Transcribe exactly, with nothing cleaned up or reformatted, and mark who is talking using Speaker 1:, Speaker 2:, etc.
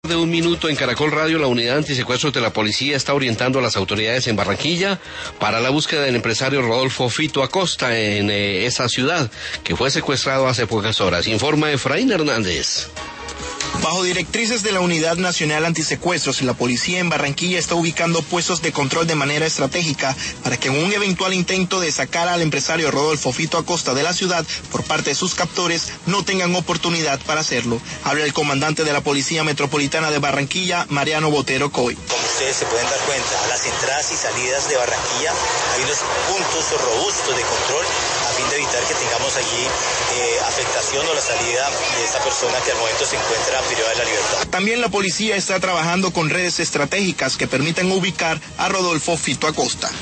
Speaker 1: De un minuto en Caracol Radio, la unidad antisecuestros de la policía está orientando a las autoridades en Barranquilla para la búsqueda del empresario Rodolfo Fito Acosta en eh, esa ciudad, que fue secuestrado hace pocas horas. Informa Efraín Hernández.
Speaker 2: Bajo directrices de la Unidad Nacional Antisecuestros, la policía en Barranquilla está ubicando puestos de control de manera estratégica para que en un eventual intento de sacar al empresario Rodolfo Fito Acosta de la ciudad por parte de sus captores, no tengan oportunidad para hacerlo. Habla el comandante de la Policía Metropolitana de Barranquilla, Mariano Botero Coy.
Speaker 3: Como ustedes se pueden dar cuenta, a las entradas y salidas de Barranquilla hay unos puntos robustos de control a fin de evitar que tengamos allí eh, afectación o la salida de esta persona que al momento se encuentra privada de la libertad.
Speaker 2: También la policía está trabajando con redes estratégicas que permitan ubicar a Rodolfo Fito Acosta.